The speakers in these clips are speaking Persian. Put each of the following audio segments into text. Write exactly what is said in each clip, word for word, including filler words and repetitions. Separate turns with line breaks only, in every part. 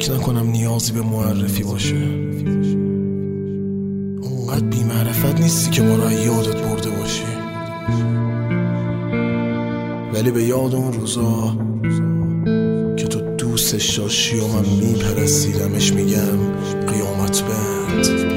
فکر نکنم نیازی به معرفی باشه. اونقدر بی معرفت نیستی که ما را یادت برده باشی، ولی به یاد اون روزا که تو دوستش داشتی و من میپرستیدمش میگم قیامت بند.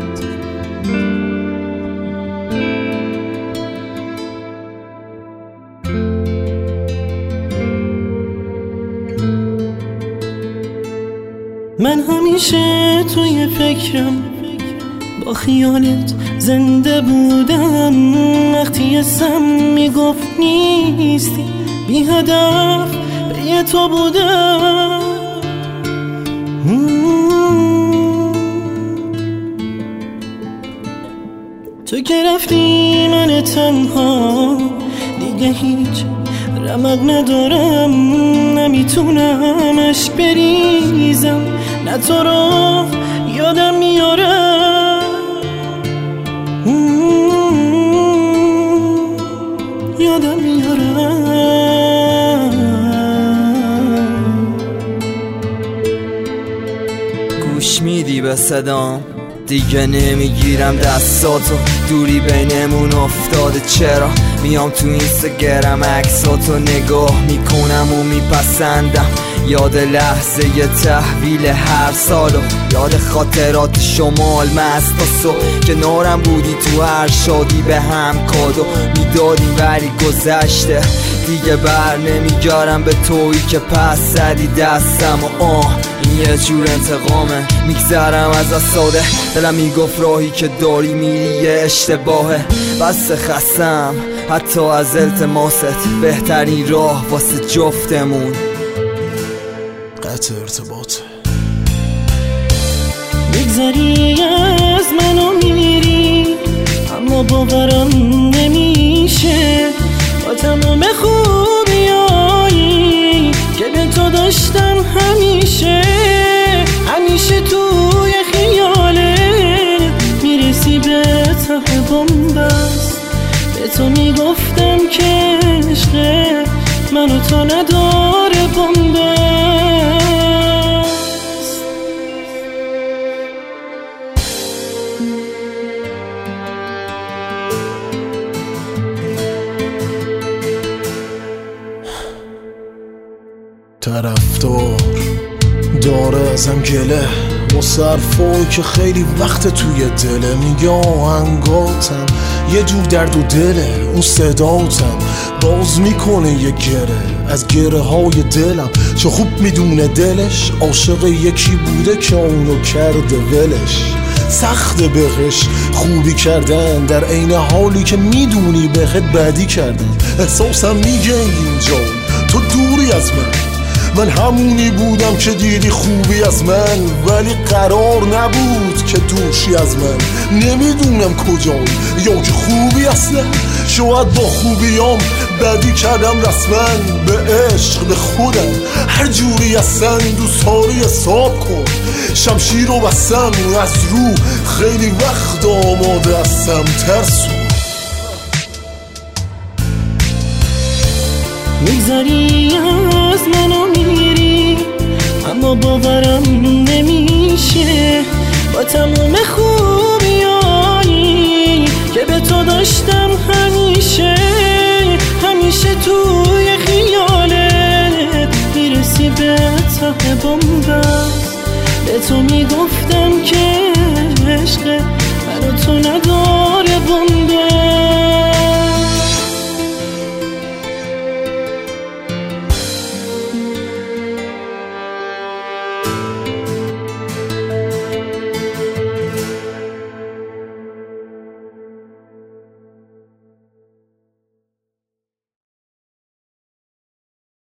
من همیشه توی فکرم با خیالت زنده بودم، وقتی اسم میگفت نیستی بی هدف به تو بودم. تو که رفتی من تنها دیگه هیچ رمق ندارم، نمیتونم عشق بریزم، نه تو رو یادم میارم، یادم میارم.
گوش میدی به صدام؟ دیگه نمیگیرم دستاتو، دوری بینمون افتاده، چرا میام تو اینستاگرام عکساتو نگاه میکنم و میپسندم، یاد لحظه ی تحویل هر سالو، یاد خاطرات شمال مستاسو که نارم بودی تو هر شادی به هم کادو میدادیم، ولی گذشته دیگه بر نمیگارم به تویی که پس زدی دستم و آه این یه جور انتقامه، میگذرم از اساده، دلم میگفت راهی که داری میری یه اشتباهه، بس خستم حتی از التماست، بهترین راه واسه جفتمون
قطع ارتباط.
میگذری از منو میری اما باورم نمیشه، با تمام خوبیایی که به تو داشتم همیشه، همیشه توی خیالت میرسی به ته بنبست، به تو میگفتم که عشق منو تو نداره بنبست.
طرفدار داره ازم گله واسه حرفایی که خیلی وقت توی دله، میگه آهنگاتم یه جور درد و دله، اون صداتم باز میکنه یه گره از گره های دلم، چه خوب میدونه دلش عاشق یکی بوده که اونو کرده ولش، سخته بهش خوبی کردن در عین حالی که میدونی بهت بدی کردن. احساسم میگه اینجا تو دوری از من، من همونی بودم که دیدی خوبی از من، ولی قرار نبود که دوشی از من، نمیدونم کجایی یا که خوبی اصلا، شاید با خوبیام بدی کردم رسما، به عشق به خودم هر جوری هستن دوستاری حساب کن، شمشیر رو بستم از رو خیلی وقت آماده هستم ترسو.
میگذری از منو میری اما باورم نمیشه، با تمام خوبیایی که به تو داشتم همیشه، همیشه توی خیالت میرسی به ته بنبست، به تو میگفتم